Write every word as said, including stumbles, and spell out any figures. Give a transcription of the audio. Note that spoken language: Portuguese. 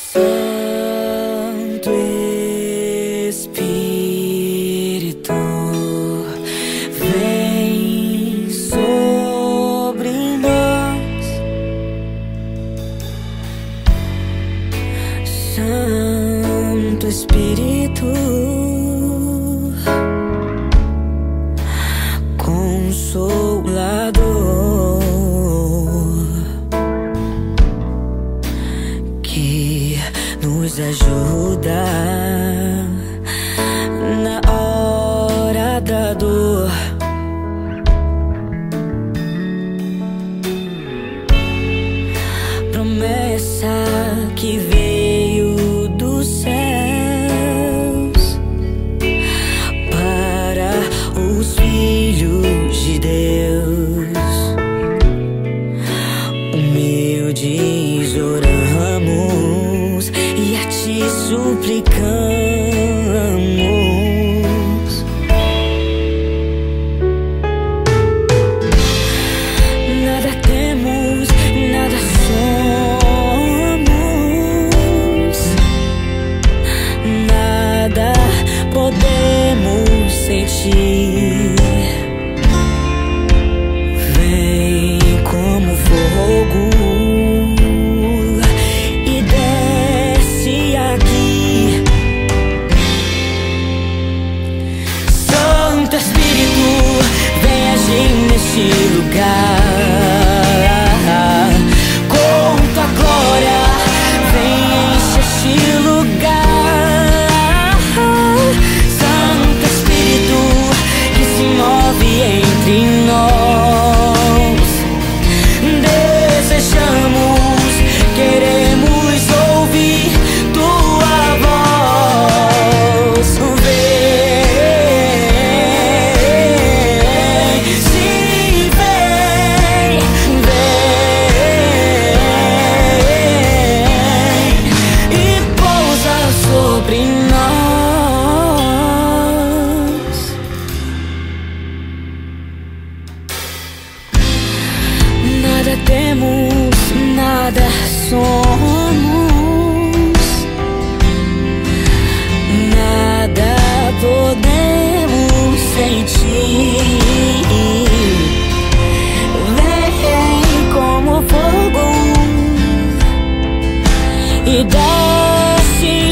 Santo Espírito, vem sobre nós. Santo Espírito, Consolador, que nos ajuda na hora da dor. Promessa que veio dos céus para os filhos de Deus. Humildes oramos e a ti suplicamos. Nada temos, nada somos, nada podemos sentir. Vem como fogo e desce aqui. Santo Espírito, vem agir neste lugar. Com tua glória, vem encher este lugar. Santo Espírito, que se move entre nós. Desejamos, queremos ouvir tua voz. Vem, sim, vem, vem e pousa sobre nós. Nada temos, nada somos, nada podemos sentir. Vem como fogo e desce